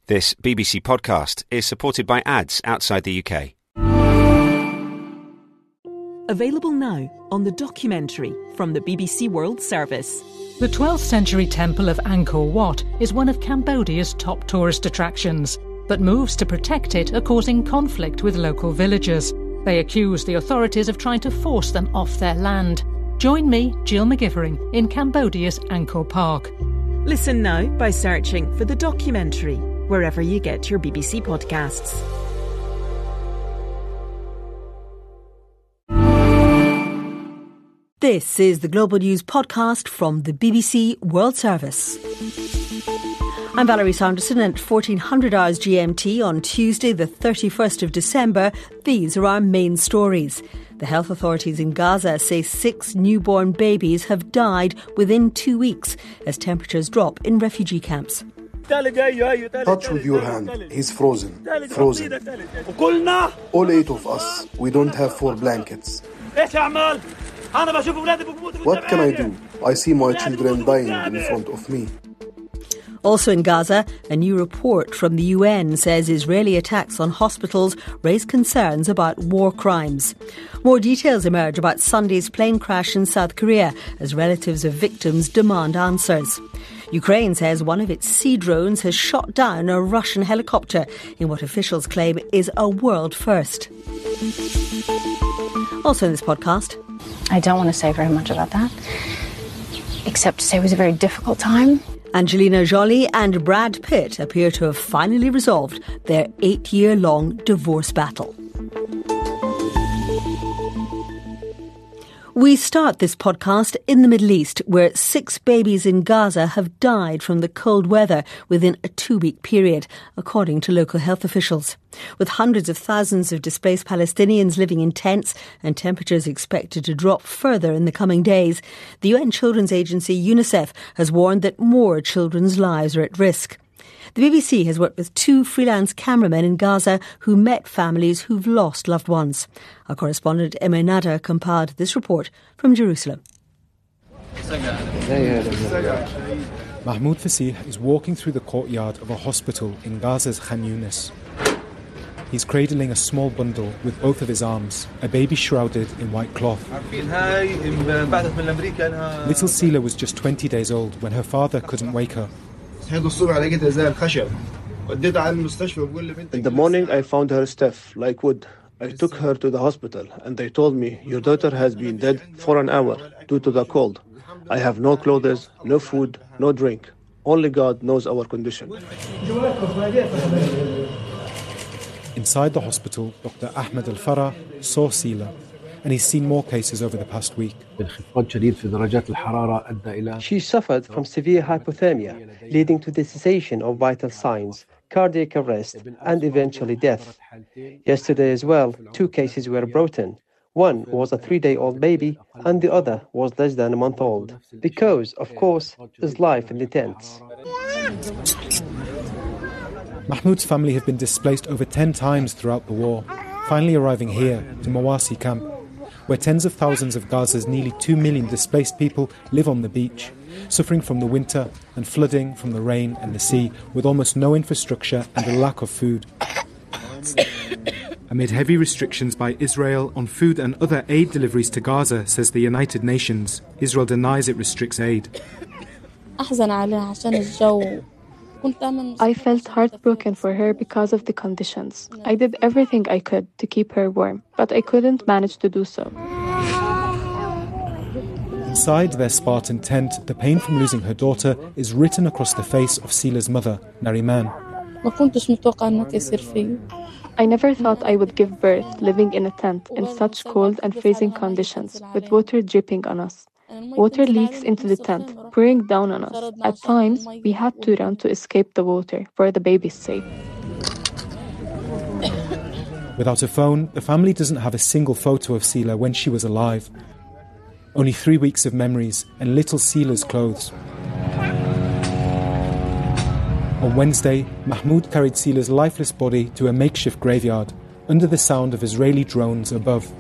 This BBC podcast is supported by ads outside the UK. Available now on the documentary from the BBC World Service. The 12th century temple of Angkor Wat is one of Cambodia's top tourist attractions, but moves to protect it are causing conflict with local villagers. They accuse the authorities of trying to force them off their land. Join me, Jill McGivering, in Cambodia's Angkor Park. Listen now by searching for the documentary wherever you get your BBC podcasts. This is the Global News podcast from the BBC World Service. I'm Valerie Sanderson. At 1400 hours GMT on Tuesday the 31st of December, these are our main stories. The health authorities in Gaza say 6 newborn babies have died within 2 weeks as temperatures drop in refugee camps. Touch with your hand. He's frozen. Frozen. All 8 of us. We don't have 4 blankets. What can I do? I see my children dying in front of me. Also in Gaza, a new report from the UN says Israeli attacks on hospitals raise concerns about war crimes. More details emerge about Sunday's plane crash in South Korea as relatives of victims demand answers. Ukraine says one of its sea drones has shot down a Russian helicopter in what officials claim is a world first. Also in this podcast, I don't want to say very much about that, except to say it was a very difficult time. Angelina Jolie and Brad Pitt appear to have finally resolved their 8-year-long divorce battle. We start this podcast in the Middle East, where 6 babies in Gaza have died from the cold weather within a 2-week period, according to local health officials. With hundreds of thousands of displaced Palestinians living in tents and temperatures expected to drop further in the coming days, the UN Children's Agency UNICEF has warned that more children's lives are at risk. The BBC has worked with 2 freelance cameramen in Gaza who met families who've lost loved ones. Our correspondent Emma Nader compiled this report from Jerusalem. Mahmoud Fasih is walking through the courtyard of a hospital in Gaza's Khan Yunis. He's cradling a small bundle with both of his arms, a baby shrouded in white cloth. Little Sila was just 20 days old when her father couldn't wake her. In the morning I found her stiff, like wood. I took her to the hospital and they told me, your daughter has been dead for an hour due to the cold. I have no clothes, no food, no drink. Only God knows our condition. Inside the hospital, Dr. Ahmed Al-Farah saw Sila, and he's seen more cases over the past week. She suffered from severe hypothermia, leading to the cessation of vital signs, cardiac arrest, and eventually death. Yesterday as well, 2 cases were brought in. One was a 3-day-old baby, and the other was less than a month old. Because, of course, there's life in the tents. Mahmoud's family have been displaced over 10 times throughout the war, finally arriving here to Mawasi camp, where tens of thousands of Gaza's nearly 2 million displaced people live on the beach, suffering from the winter and flooding from the rain and the sea, with almost no infrastructure and a lack of food. Amid heavy restrictions by Israel on food and other aid deliveries to Gaza, says the United Nations, Israel denies it restricts aid. I felt heartbroken for her because of the conditions. I did everything I could to keep her warm, but I couldn't manage to do so. Inside their Spartan tent, the pain from losing her daughter is written across the face of Sila's mother, Nariman. I never thought I would give birth living in a tent in such cold and freezing conditions, with water dripping on us. Water leaks into the tent, pouring down on us. At times, we had to run to escape the water for the baby's sake. Without a phone, the family doesn't have a single photo of Sila when she was alive. Only 3 weeks of memories and little Sila's clothes. On Wednesday, Mahmoud carried Sila's lifeless body to a makeshift graveyard, under the sound of Israeli drones above.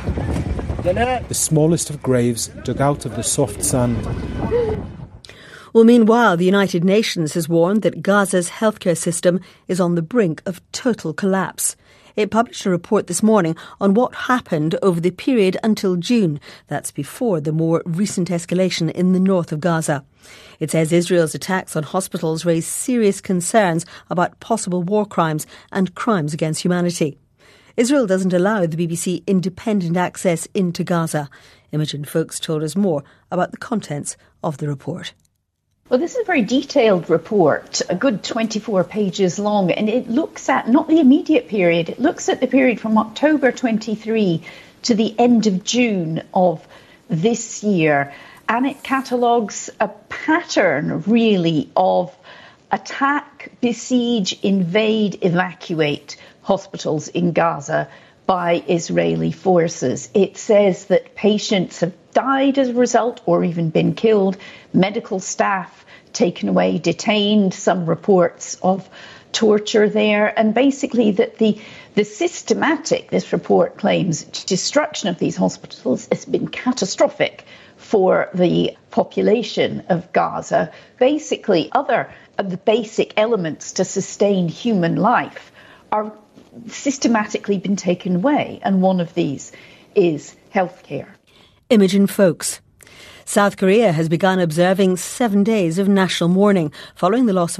The smallest of graves dug out of the soft sand. Well, meanwhile, the United Nations has warned that Gaza's healthcare system is on the brink of total collapse. It published a report this morning on what happened over the period until June. That's before the more recent escalation in the north of Gaza. It says Israel's attacks on hospitals raise serious concerns about possible war crimes and crimes against humanity. Israel doesn't allow the BBC independent access into Gaza. Imogen Foulkes told us more about the contents of the report. Well, this is a very detailed report, a good 24 pages long, and it looks at not the immediate period, it looks at the period from October 23 to the end of June of this year, and it catalogues a pattern, really, of attack, besiege, invade, evacuate hospitals in Gaza by Israeli forces. It says that patients have died as a result or even been killed, medical staff taken away, detained, some reports of torture there, and basically that the systematic, this report claims, destruction of these hospitals has been catastrophic for the population of Gaza. Basically, other of the basic elements to sustain human life are systematically been taken away, and one of these is healthcare. Imogen Foulkes. South Korea has begun observing 7 days of national mourning following the loss of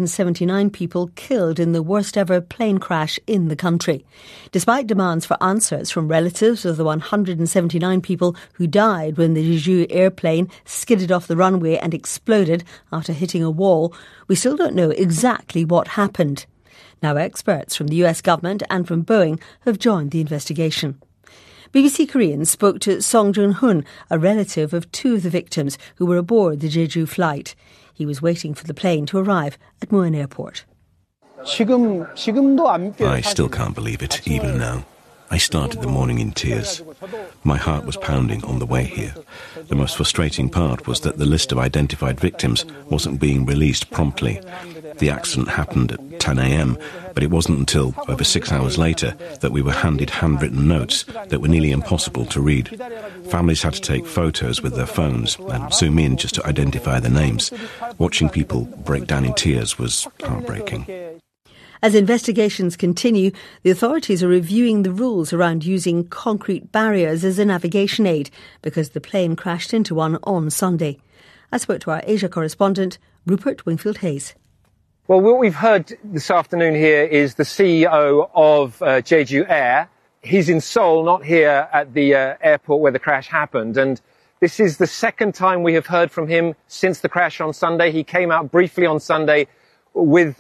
179 people killed in the worst ever plane crash in the country. Despite demands for answers from relatives of the 179 people who died when the Jeju airplane skidded off the runway and exploded after hitting a wall, we still don't know exactly what happened. Now experts from the US government and from Boeing have joined the investigation. BBC Korean spoke to Song Jun-hun, a relative of two of the victims who were aboard the Jeju flight. He was waiting for the plane to arrive at Muan Airport. I still can't believe it, even now. I started the morning in tears. My heart was pounding on the way here. The most frustrating part was that the list of identified victims wasn't being released promptly. The accident happened at 10 a.m, but it wasn't until over 6 hours later that we were handed handwritten notes that were nearly impossible to read. Families had to take photos with their phones and zoom in just to identify the names. Watching people break down in tears was heartbreaking. As investigations continue, the authorities are reviewing the rules around using concrete barriers as a navigation aid because the plane crashed into one on Sunday. I spoke to our Asia correspondent, Rupert Wingfield-Hayes. Well, what we've heard this afternoon here is the CEO of Jeju Air. He's in Seoul, not here at the airport where the crash happened. And this is the second time we have heard from him since the crash on Sunday. He came out briefly on Sunday with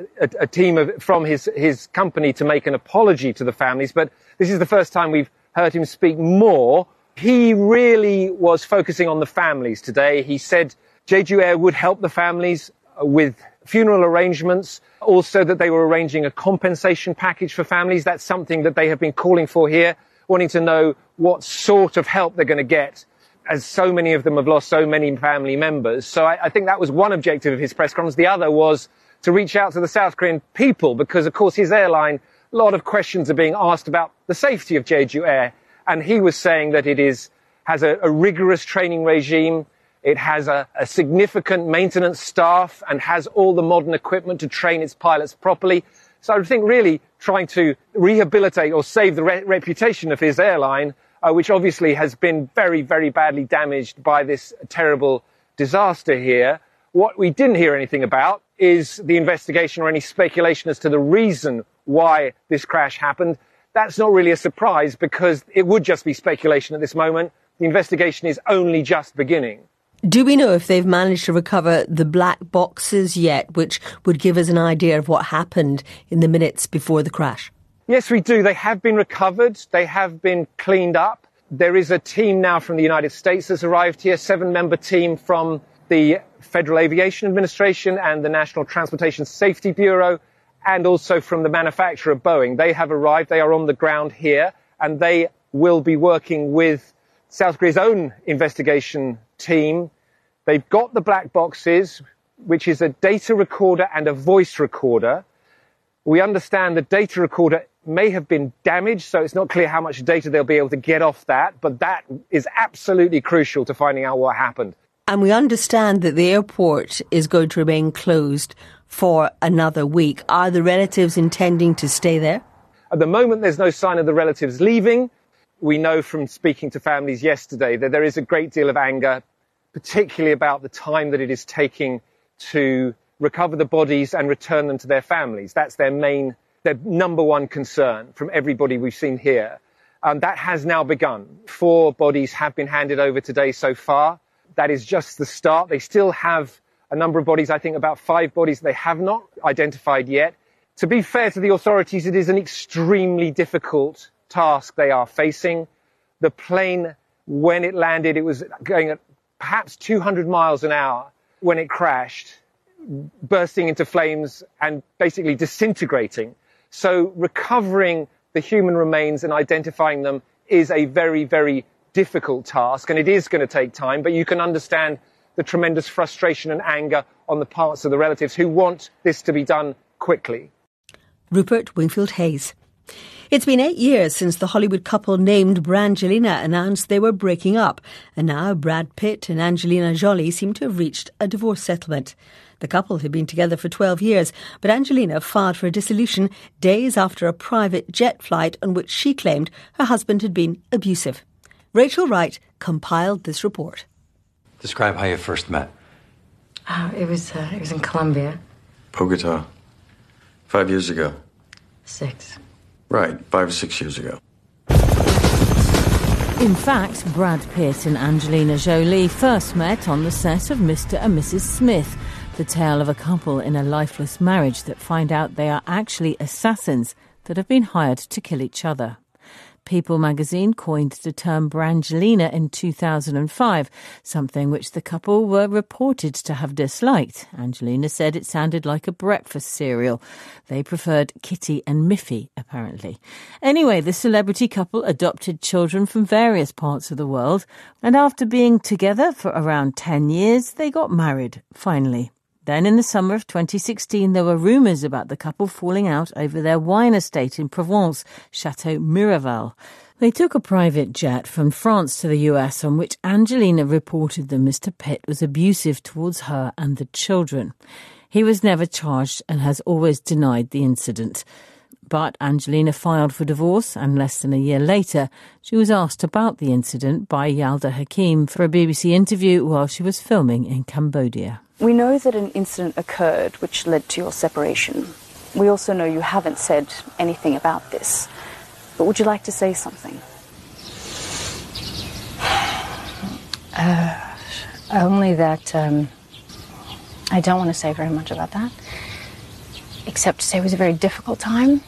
a team from his company to make an apology to the families. But this is the first time we've heard him speak more. He really was focusing on the families today. He said Jeju Air would help the families with funeral arrangements, also that they were arranging a compensation package for families. That's something that they have been calling for here, wanting to know what sort of help they're going to get, as so many of them have lost so many family members. So I think that was one objective of his press conference. The other was to reach out to the South Korean people because, of course, his airline, a lot of questions are being asked about the safety of Jeju Air. And he was saying that it has a rigorous training regime. It has a significant maintenance staff and has all the modern equipment to train its pilots properly. So I think really trying to rehabilitate or save the reputation of his airline, which obviously has been very, very badly damaged by this terrible disaster here. What we didn't hear anything about is the investigation or any speculation as to the reason why this crash happened. That's not really a surprise because it would just be speculation at this moment. The investigation is only just beginning. Do we know if they've managed to recover the black boxes yet, which would give us an idea of what happened in the minutes before the crash? Yes, we do. They have been recovered. They have been cleaned up. There is a team now from the United States that's arrived here, 7-member team from the Federal Aviation Administration and the National Transportation Safety Bureau, and also from the manufacturer Boeing. They have arrived. They are on the ground here, and they will be working with South Korea's own investigation team. They've got the black boxes, which is a data recorder and a voice recorder. We understand the data recorder may have been damaged, so it's not clear how much data they'll be able to get off that, but that is absolutely crucial to finding out what happened. And we understand that the airport is going to remain closed for another week. Are the relatives intending to stay there? At the moment, there's no sign of the relatives leaving. We know from speaking to families yesterday that there is a great deal of anger, particularly about the time that it is taking to recover the bodies and return them to their families. That's their number one concern from everybody we've seen here. That has now begun. 4 bodies have been handed over today so far. That is just the start. They still have a number of bodies, I think about 5 bodies they have not identified yet. To be fair to the authorities, it is an extremely difficult task they are facing. The plane, when it landed, it was going at perhaps 200 miles an hour when it crashed, bursting into flames and basically disintegrating. So recovering the human remains and identifying them is a very, very difficult task, and it is going to take time, but you can understand the tremendous frustration and anger on the parts of the relatives who want this to be done quickly. Rupert Wingfield Hayes. It's been 8 years since the Hollywood couple named Brangelina announced they were breaking up, and now Brad Pitt and Angelina Jolie seem to have reached a divorce settlement. The couple had been together for 12 years, but Angelina filed for a dissolution days after a private jet flight on which she claimed her husband had been abusive. Rachel Wright compiled this report. Describe how you first met. It was in Colombia. Bogota. 5 years ago. 6. Right, 5 or 6 years ago. In fact, Brad Pitt and Angelina Jolie first met on the set of Mr. and Mrs. Smith, the tale of a couple in a lifeless marriage that find out they are actually assassins that have been hired to kill each other. People magazine coined the term Brangelina in 2005, something which the couple were reported to have disliked. Angelina said it sounded like a breakfast cereal. They preferred Kitty and Miffy, apparently. Anyway, the celebrity couple adopted children from various parts of the world, and after being together for around 10 years, they got married, finally. Then in the summer of 2016, there were rumours about the couple falling out over their wine estate in Provence, Chateau Miraval. They took a private jet from France to the US on which Angelina reported that Mr. Pitt was abusive towards her and the children. He was never charged and has always denied the incident. But Angelina filed for divorce, and less than a year later, she was asked about the incident by Yalda Hakim for a BBC interview while she was filming in Cambodia. We know that an incident occurred which led to your separation. We also know you haven't said anything about this. But would you like to say something? Only that I don't want to say very much about that. Except to say it was a very difficult time.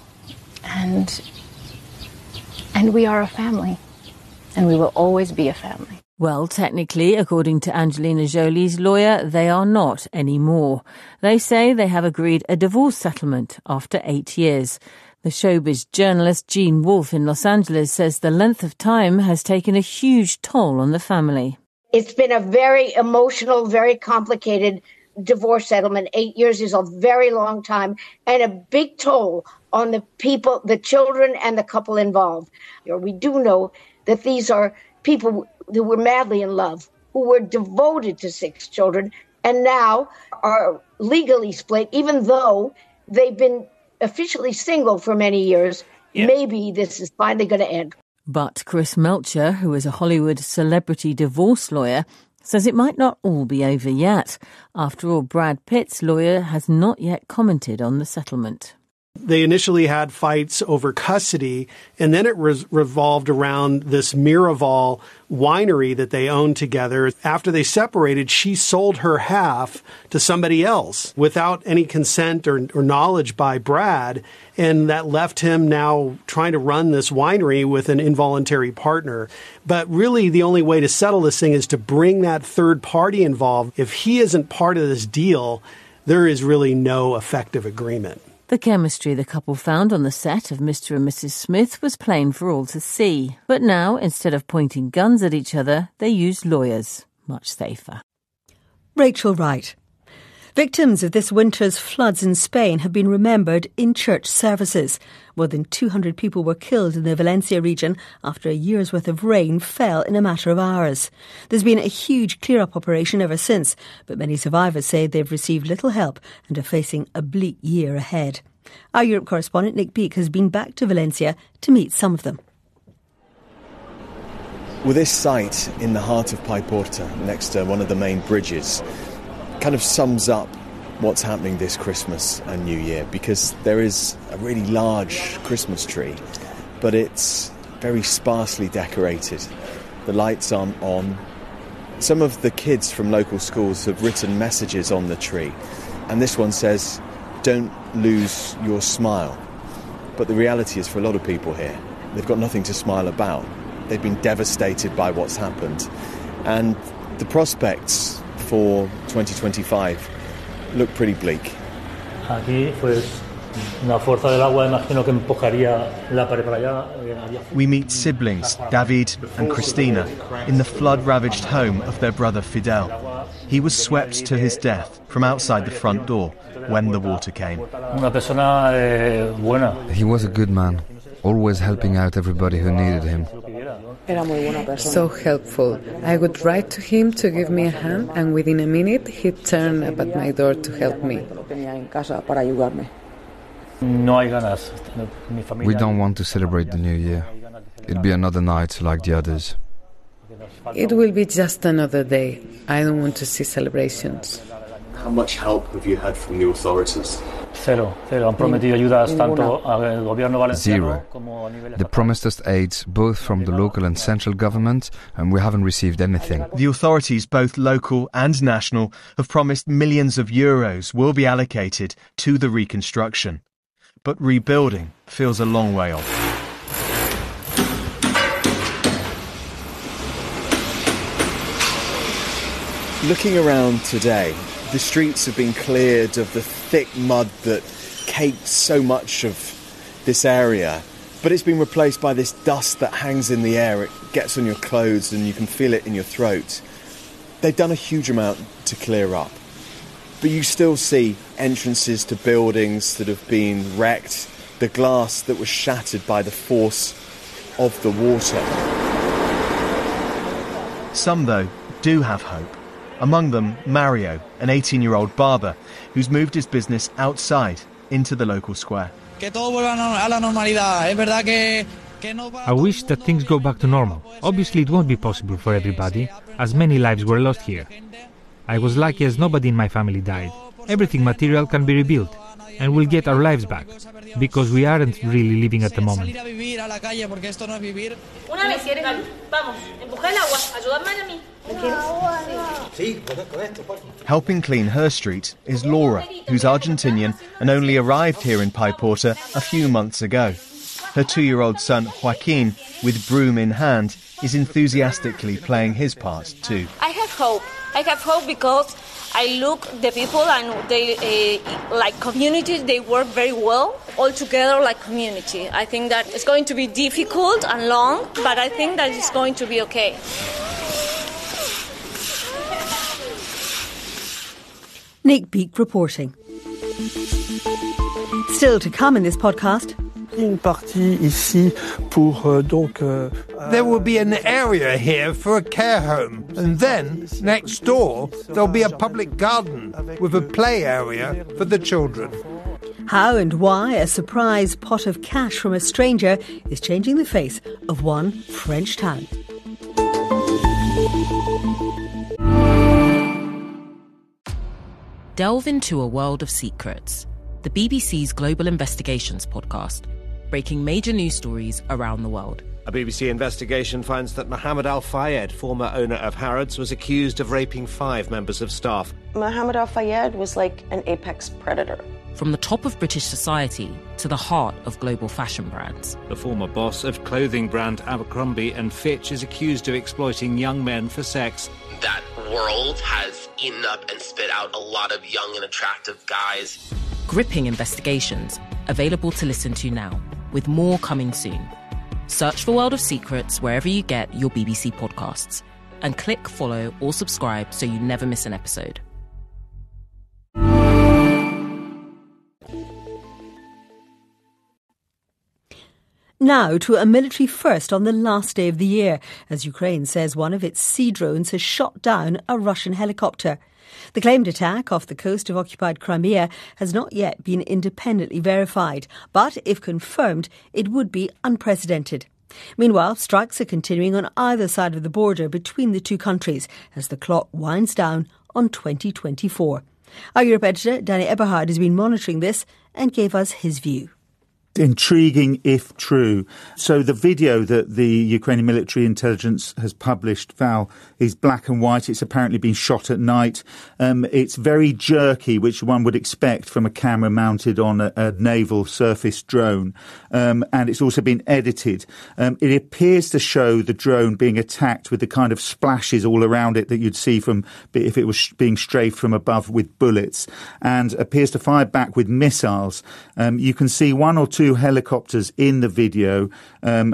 And we are a family. And we will always be a family. Well, technically, according to Angelina Jolie's lawyer, they are not anymore. They say they have agreed a divorce settlement after 8 years. The showbiz journalist Jean Wolfe in Los Angeles says the length of time has taken a huge toll on the family. It's been a very emotional, very complicated divorce settlement. 8 years is a very long time and a big toll on the people, the children and the couple involved. We do know that these are people who were madly in love, who were devoted to 6 children, and now are legally split, even though they've been officially single for many years. Yeah. Maybe this is finally going to end. But Chris Melcher, who is a Hollywood celebrity divorce lawyer, says it might not all be over yet. After all, Brad Pitt's lawyer has not yet commented on the settlement. They initially had fights over custody, and then it revolved around this Miraval winery that they owned together. After they separated, she sold her half to somebody else without any consent or knowledge by Brad, and that left him now trying to run this winery with an involuntary partner. But really, the only way to settle this thing is to bring that third party involved. If he isn't part of this deal, there is really no effective agreement. The chemistry the couple found on the set of Mr. and Mrs. Smith was plain for all to see. But now, instead of pointing guns at each other, they use lawyers. Much safer. Rachel Wright. Victims of this winter's floods in Spain have been remembered in church services. More than 200 people were killed in the Valencia region after a year's worth of rain fell in a matter of hours. There's been a huge clear-up operation ever since, but many survivors say they've received little help and are facing a bleak year ahead. Our Europe correspondent Nick Peake has been back to Valencia to meet some of them. Well, this site in the heart of Paiporta, next to one of the main bridges, kind of sums up what's happening this Christmas and New Year, because there is a really large Christmas tree, but it's very sparsely decorated. The lights aren't on. Some of the kids from local schools have written messages on the tree, and this one says, "Don't lose your smile." But the reality is, for a lot of people here, they've got nothing to smile about. They've been devastated by what's happened, and the prospects for 2025 look pretty bleak. We meet siblings, David and Cristina, in the flood-ravaged home of their brother Fidel. He was swept to his death from outside the front door when the water came. He was a good man, always helping out everybody who needed him. So helpful. I would write to him to give me a hand, and within a minute he'd turn up at my door to help me. We don't want to celebrate the New Year. It'll be another night like the others. It will be just another day. I don't want to see celebrations. How much help have you had from the authorities? Zero. They promised us aid both from the local and central government, and we haven't received anything. The authorities, both local and national, have promised millions of euros will be allocated to the reconstruction. But rebuilding feels a long way off. Looking around today, the streets have been cleared of the thick mud that caked so much of this area, but it's been replaced by this dust that hangs in the air. It gets on your clothes and you can feel it in your throat. They've done a huge amount to clear up, but you still see entrances to buildings that have been wrecked, the glass that was shattered by the force of the water. Some, though, do have hope. Among them, Mario, an 18-year-old barber, who's moved his business outside into the local square. I wish that things go back to normal. Obviously it won't be possible for everybody, as many lives were lost here. I was lucky as nobody in my family died. Everything material can be rebuilt, and we'll get our lives back, because we aren't really living at the moment. Helping clean her street is Laura, who's Argentinian and only arrived here in Paiporta a few months ago. Her 2-year-old son, Joaquin, with broom in hand, is enthusiastically playing his part too. I have hope. I have hope because I look the people and they, like communities, they work very well all together like community. I think that it's going to be difficult and long, but I think that it's going to be okay. Nick Peake reporting. Still to come in this podcast. There will be an area here for a care home, and then, next door, there'll be a public garden with a play area for the children. How and why a surprise pot of cash from a stranger is changing the face of one French town. Delve into a world of secrets. The BBC's Global Investigations podcast, breaking major news stories around the world. A BBC investigation finds that Mohammed Al Fayed, former owner of Harrods, was accused of raping 5 members of staff. Mohammed Al Fayed was like an apex predator. From the top of British society to the heart of global fashion brands. The former boss of clothing brand Abercrombie & Fitch is accused of exploiting young men for sex. That world has eaten up and spit out a lot of young and attractive guys. Gripping investigations, available to listen to now, with more coming soon. Search for World of Secrets wherever you get your BBC podcasts, and click follow or subscribe so you never miss an episode. Now to a military first on the last day of the year, as Ukraine says one of its sea drones has shot down a Russian helicopter. The claimed attack off the coast of occupied Crimea has not yet been independently verified, but if confirmed, it would be unprecedented. Meanwhile, strikes are continuing on either side of the border between the two countries as the clock winds down on 2024. Our Europe editor, Danny Eberhard, has been monitoring this and gave us his view. Intriguing if true. So the video that the Ukrainian military intelligence has published, Val, is black and white. It's apparently been shot at night. It's very jerky, which one would expect from a camera mounted on a naval surface drone. And it's also been edited. It appears to show the drone being attacked with the kind of splashes all around it that you'd see from if it was being strafed from above with bullets, and appears to fire back with missiles. You can see one or two helicopters in the video, and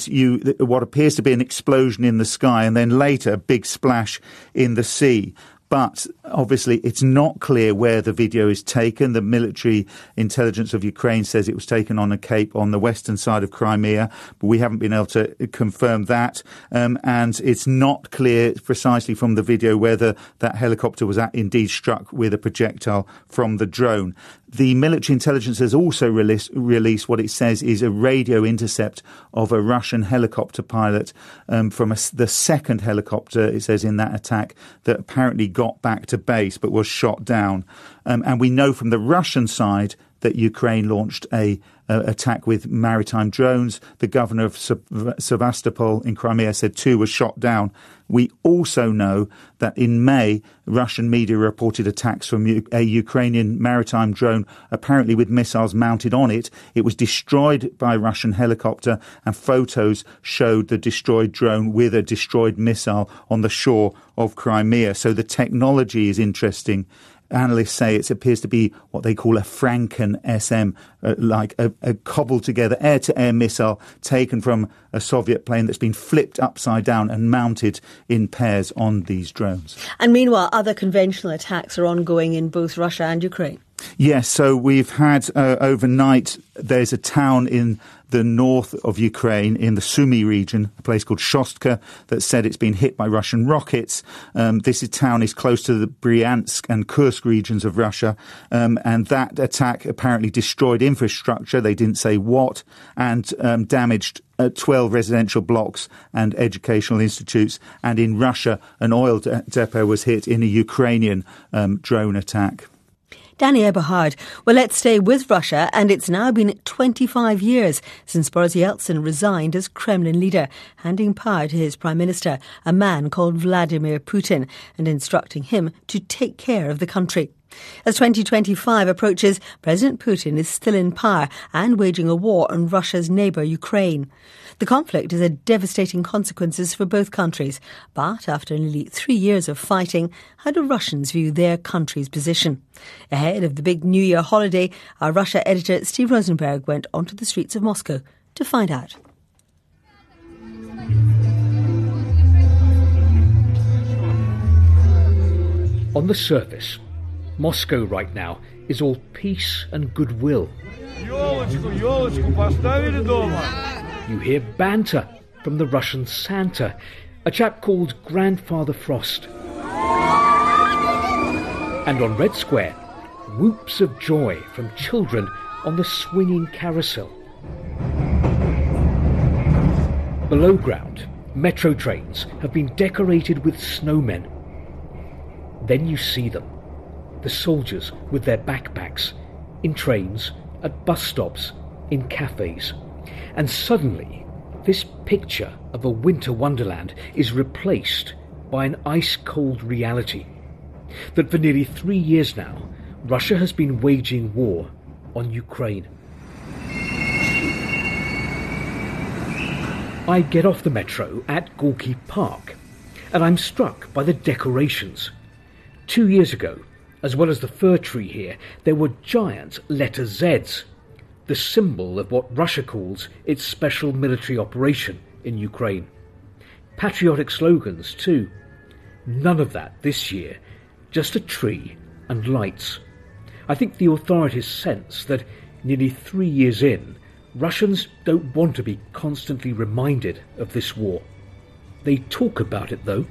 what appears to be an explosion in the sky, and then later a big splash in the sea. But obviously it's not clear where the video is taken. The military intelligence of Ukraine says it was taken on a cape on the western side of Crimea, but we haven't been able to confirm that. And it's not clear precisely from the video whether that helicopter was indeed struck with a projectile from the drone. The military intelligence has also released what it says is a radio intercept of a Russian helicopter pilot from the second helicopter, it says, in that attack that apparently got back to base but was shot down. And we know from the Russian side that Ukraine launched a attack with maritime drones. The governor of Sevastopol in Crimea said 2 were shot down. We also know that in May, Russian media reported attacks from a Ukrainian maritime drone, apparently with missiles mounted on it. It was destroyed by a Russian helicopter, and photos showed the destroyed drone with a destroyed missile on the shore of Crimea. So the technology is interesting. Analysts say it appears to be what they call a Franken SM, like a cobbled-together air-to-air missile taken from a Soviet plane that's been flipped upside down and mounted in pairs on these drones. And meanwhile, other conventional attacks are ongoing in both Russia and Ukraine. Yes, so we've had overnight, there's a town in the north of Ukraine, in the Sumy region, a place called Shostka, that said it's been hit by Russian rockets. This town is close to the Bryansk and Kursk regions of Russia, and that attack apparently destroyed infrastructure, they didn't say what, and damaged 12 residential blocks and educational institutes. And in Russia, an oil depot was hit in a Ukrainian drone attack. Danny Eberhard. Well, let's stay with Russia, and it's now been 25 years since Boris Yeltsin resigned as Kremlin leader, handing power to his prime minister, a man called Vladimir Putin, and instructing him to take care of the country. As 2025 approaches, President Putin is still in power and waging a war on Russia's neighbour, Ukraine. The conflict has had devastating consequences for both countries. But after nearly 3 years of fighting, how do Russians view their country's position? Ahead of the big New Year holiday, our Russia editor Steve Rosenberg went onto the streets of Moscow to find out. On the surface, Moscow right now is all peace and goodwill. You hear banter from the Russian Santa, a chap called Grandfather Frost. And on Red Square, whoops of joy from children on the swinging carousel. Below ground, metro trains have been decorated with snowmen. Then you see them, the soldiers with their backpacks, in trains, at bus stops, in cafes. And suddenly, this picture of a winter wonderland is replaced by an ice-cold reality. That for nearly 3 years now, Russia has been waging war on Ukraine. I get off the metro at Gorky Park, and I'm struck by the decorations. 2 years ago, as well as the fir tree here, there were giant letter Zs, the symbol of what Russia calls its special military operation in Ukraine. Patriotic slogans too. None of that this year, just a tree and lights. I think the authorities sense that nearly 3 years in, Russians don't want to be constantly reminded of this war. They talk about it, though.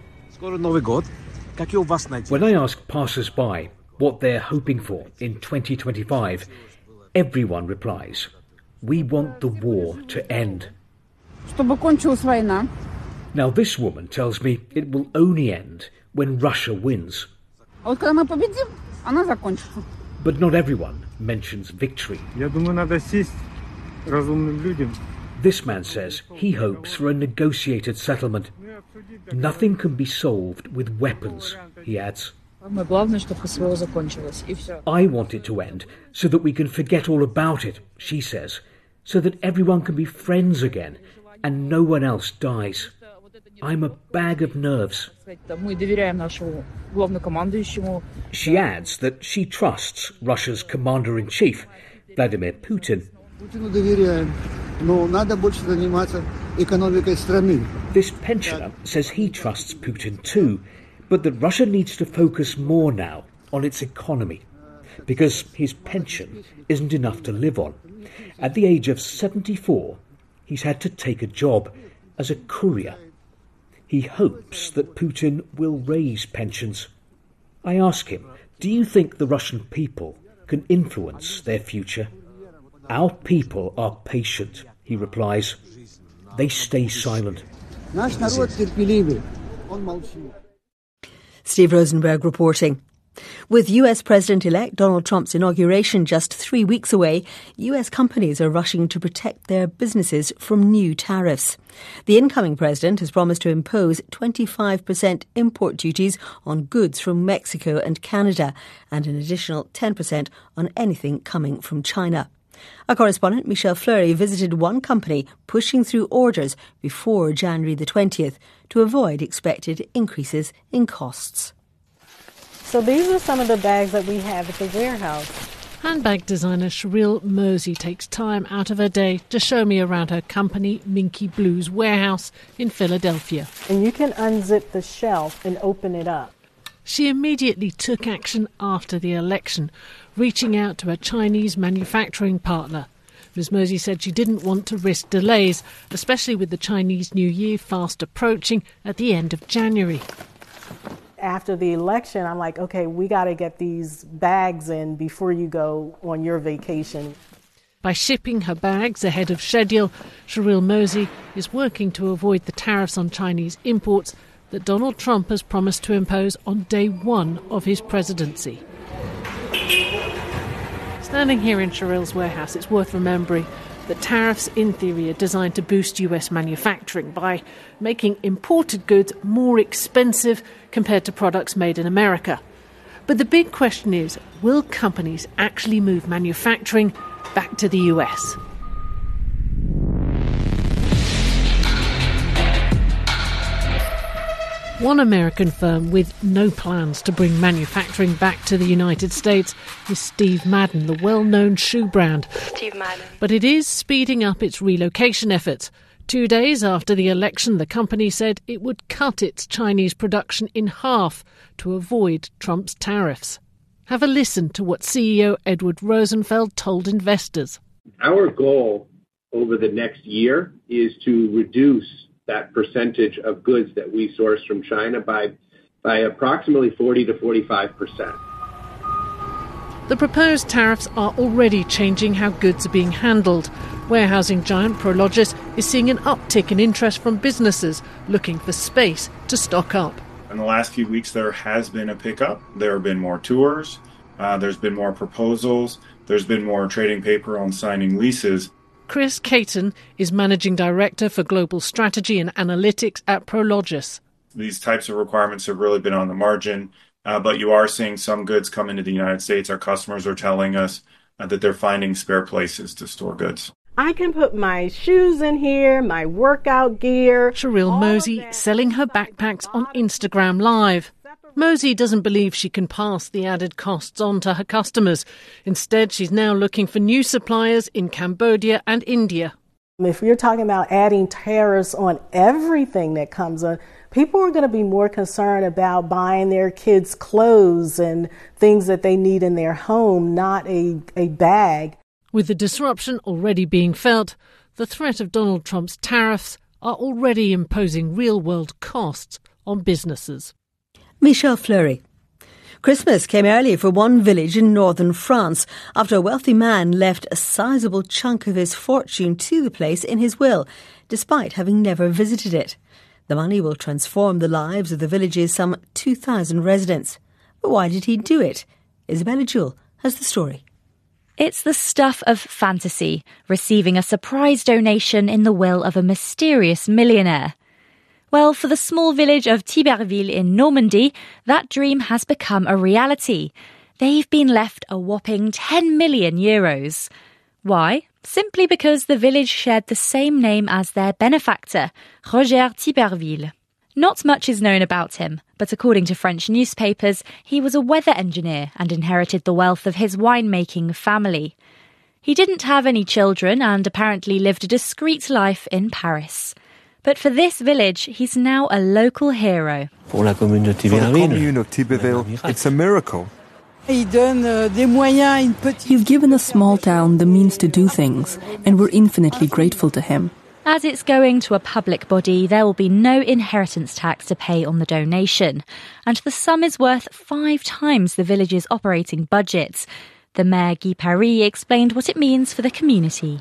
When I ask passers-by what they're hoping for in 2025, everyone replies, "We want the war to end." Now this woman tells me it will only end when Russia wins. But not everyone mentions victory. This man says he hopes for a negotiated settlement. Nothing can be solved with weapons, he adds. I want it to end so that we can forget all about it, she says, so that everyone can be friends again and no one else dies. I'm a bag of nerves. She adds that she trusts Russia's commander-in-chief, Vladimir Putin. This pensioner says he trusts Putin too, but that Russia needs to focus more now on its economy, because his pension isn't enough to live on. At the age of 74, he's had to take a job as a courier. He hopes that Putin will raise pensions. I ask him, do you think the Russian people can influence their future? Our people are patient, he replies. They stay silent. Steve Rosenberg reporting. With US President-elect Donald Trump's inauguration just 3 weeks away, US companies are rushing to protect their businesses from new tariffs. The incoming president has promised to impose 25% import duties on goods from Mexico and Canada and an additional 10% on anything coming from China. Our correspondent Michelle Fleury visited one company pushing through orders before January the 20th to avoid expected increases in costs. So these are some of the bags that we have at the warehouse. Handbag designer Cheryl Mosey takes time out of her day to show me around her company, Minky Blues warehouse in Philadelphia. And you can unzip the shelf and open it up. She immediately took action after the election, reaching out to a Chinese manufacturing partner. Ms. Mosey said she didn't want to risk delays, especially with the Chinese New Year fast approaching at the end of January. After the election, I'm like, okay, we got to get these bags in before you go on your vacation. By shipping her bags ahead of schedule, Cheryl Mosey is working to avoid the tariffs on Chinese imports that Donald Trump has promised to impose on day one of his presidency. Standing here in Cheryl's warehouse, it's worth remembering that tariffs, in theory, are designed to boost US manufacturing by making imported goods more expensive compared to products made in America. But the big question is, will companies actually move manufacturing back to the US? One American firm with no plans to bring manufacturing back to the United States is Steve Madden, the well-known shoe brand. Steve Madden. But it is speeding up its relocation efforts. 2 days after the election, the company said it would cut its Chinese production in half to avoid Trump's tariffs. Have a listen to what CEO Edward Rosenfeld told investors. Our goal over the next year is to reduce that percentage of goods that we source from China by approximately 40 to 45%. The proposed tariffs are already changing how goods are being handled. Warehousing giant Prologis is seeing an uptick in interest from businesses looking for space to stock up. In the last few weeks, there has been a pickup. There have been more tours. There's been more proposals. There's been more trading paper on signing leases. Chris Caton is Managing Director for Global Strategy and Analytics at Prologis. These types of requirements have really been on the margin, but you are seeing some goods come into the United States. Our customers are telling us that they're finding spare places to store goods. I can put my shoes in here, my workout gear. Cheryl Mosey selling her backpacks on Instagram Live. Mosey doesn't believe she can pass the added costs on to her customers. Instead, she's now looking for new suppliers in Cambodia and India. If you're talking about adding tariffs on everything that comes on, people are going to be more concerned about buying their kids' clothes and things that they need in their home, not a bag. With the disruption already being felt, the threat of Donald Trump's tariffs are already imposing real-world costs on businesses. Michel Fleury. Christmas came early for one village in northern France after a wealthy man left a sizable chunk of his fortune to the place in his will, despite having never visited it. The money will transform the lives of the village's some 2,000 residents. But why did he do it? Isabella Jewell has the story. It's the stuff of fantasy, receiving a surprise donation in the will of a mysterious millionaire. Well, for the small village of Thiberville in Normandy, that dream has become a reality. They've been left a whopping 10 million euros. Why? Simply because the village shared the same name as their benefactor, Roger Thiberville. Not much is known about him, but according to French newspapers, he was a weather engineer and inherited the wealth of his winemaking family. He didn't have any children and apparently lived a discreet life in Paris. But for this village, he's now a local hero. For the commune of Thiberville, it's a miracle. You've given a small town the means to do things, and we're infinitely grateful to him. As it's going to a public body, there will be no inheritance tax to pay on the donation, and the sum is worth 5 times the village's operating budget. The Mayor Guy Paris explained what it means for the community.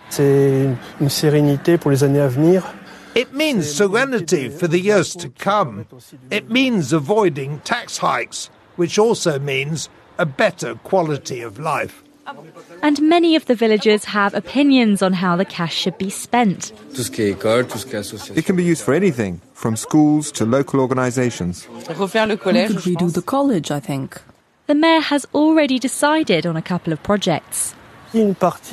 It means serenity for the years to come. It means avoiding tax hikes, which also means a better quality of life. And many of the villagers have opinions on how the cash should be spent. It can be used for anything, from schools to local organisations. We could redo the college, I think. The mayor has already decided on a couple of projects. There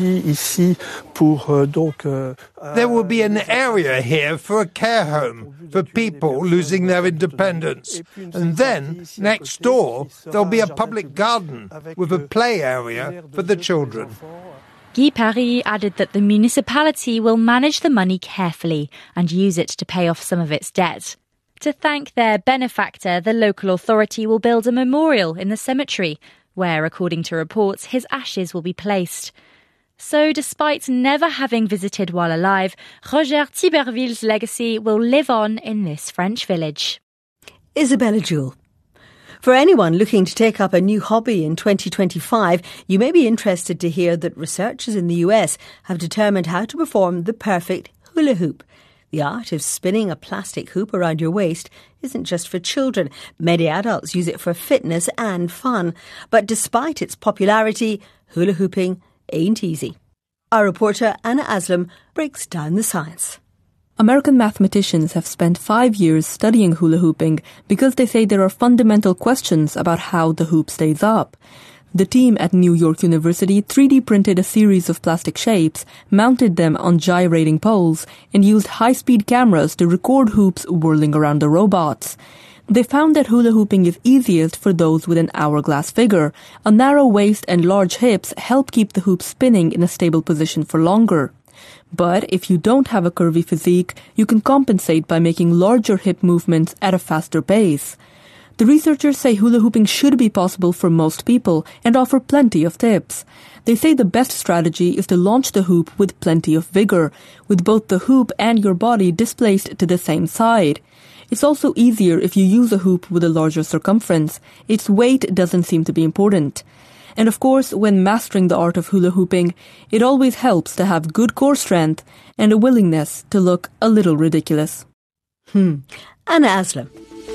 will be an area here for a care home for people losing their independence. And then, next door, there'll be a public garden with a play area for the children. Guy Paris added that the municipality will manage the money carefully and use it to pay off some of its debt. To thank their benefactor, the local authority will build a memorial in the cemetery, where, according to reports, his ashes will be placed. So, despite never having visited while alive, Roger Thiberville's legacy will live on in this French village. Isabella Jewell. For anyone looking to take up a new hobby in 2025, you may be interested to hear that researchers in the US have determined how to perform the perfect hula hoop. The art of spinning a plastic hoop around your waist isn't just for children. Many adults use it for fitness and fun. But despite its popularity, hula hooping ain't easy. Our reporter Anna Aslam breaks down the science. American mathematicians have spent 5 years studying hula hooping because they say there are fundamental questions about how the hoop stays up. The team at New York University 3D printed a series of plastic shapes, mounted them on gyrating poles, and used high-speed cameras to record hoops whirling around the robots. They found that hula hooping is easiest for those with an hourglass figure. A narrow waist and large hips help keep the hoop spinning in a stable position for longer. But if you don't have a curvy physique, you can compensate by making larger hip movements at a faster pace. The researchers say hula hooping should be possible for most people and offer plenty of tips. They say the best strategy is to launch the hoop with plenty of vigor, with both the hoop and your body displaced to the same side. It's also easier if you use a hoop with a larger circumference. Its weight doesn't seem to be important. And of course, when mastering the art of hula hooping, it always helps to have good core strength and a willingness to look a little ridiculous. Anna Aslam.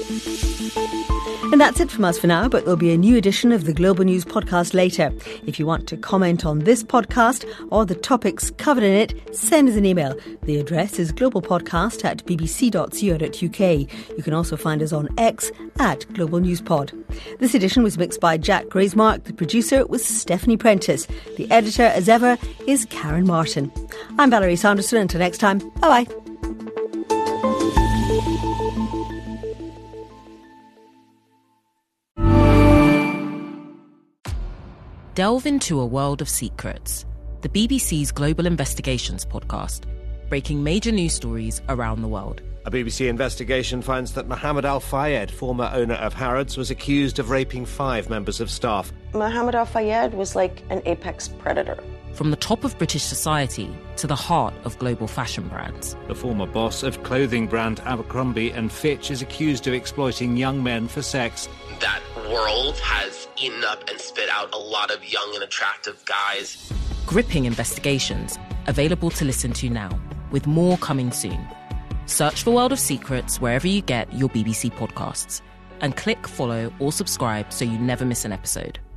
And that's it from us for now, but there'll be a new edition of the Global News podcast later. If you want to comment on this podcast or the topics covered in it, send us an email. The address is globalpodcast@bbc.co.uk. You can also find us on X @GlobalNewsPod. This edition was mixed by Jack Graysmark. The producer was Stephanie Prentice. The editor, as ever, is Karen Martin. I'm Valerie Sanderson. Until next time, bye-bye. Delve into a world of secrets. The BBC's Global Investigations podcast, breaking major news stories around the world. A BBC investigation finds that Mohammed Al Fayed, former owner of Harrods, was accused of raping 5 members of staff. Mohammed Al Fayed was like an apex predator. from the top of British society to the heart of global fashion brands. The former boss of clothing brand Abercrombie & Fitch is accused of exploiting young men for sex. That world has eaten up and spit out a lot of young and attractive guys. Gripping investigations, available to listen to now, with more coming soon. Search for World of Secrets wherever you get your BBC podcasts, and click follow or subscribe so you never miss an episode.